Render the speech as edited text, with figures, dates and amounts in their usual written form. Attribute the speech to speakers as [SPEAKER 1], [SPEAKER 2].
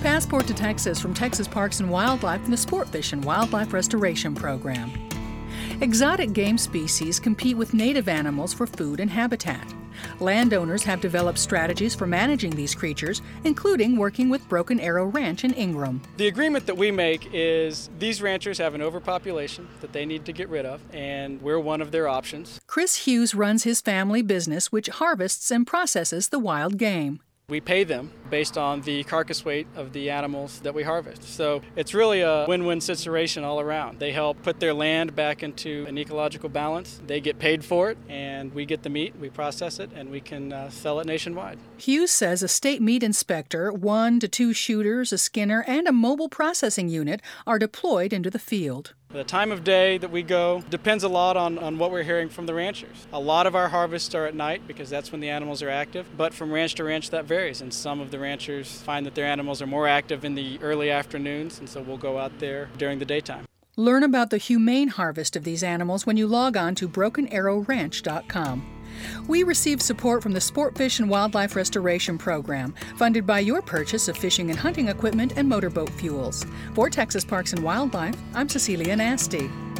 [SPEAKER 1] Passport to Texas from Texas Parks and Wildlife and the Sportfish and Wildlife Restoration Program. Exotic game species compete with native animals for food and habitat. Landowners have developed strategies for managing these creatures, including working with Broken Arrow Ranch in Ingram.
[SPEAKER 2] The agreement that we make is these ranchers have an overpopulation that they need to get rid of, and we're one of their options.
[SPEAKER 1] Chris Hughes runs his family business, which harvests and processes the wild game.
[SPEAKER 2] We pay them based on the carcass weight of the animals that we harvest. So it's really a win-win situation all around. They help put their land back into an ecological balance. They get paid for it, and we get the meat, we process it, and we can sell it nationwide.
[SPEAKER 1] Hughes says a state meat inspector, 1 to 2 shooters, a skinner, and a mobile processing unit are deployed into the field.
[SPEAKER 2] The time of day that we go depends a lot on what we're hearing from the ranchers. A lot of our harvests are at night because that's when the animals are active, but from ranch to ranch that varies, and some of the ranchers find that their animals are more active in the early afternoons, and so we'll go out there during the daytime.
[SPEAKER 1] Learn about the humane harvest of these animals when you log on to BrokenArrowRanch.com. We receive support from the Sportfish and Wildlife Restoration Program, funded by your purchase of fishing and hunting equipment and motorboat fuels. For Texas Parks and Wildlife, I'm Cecilia Nasty.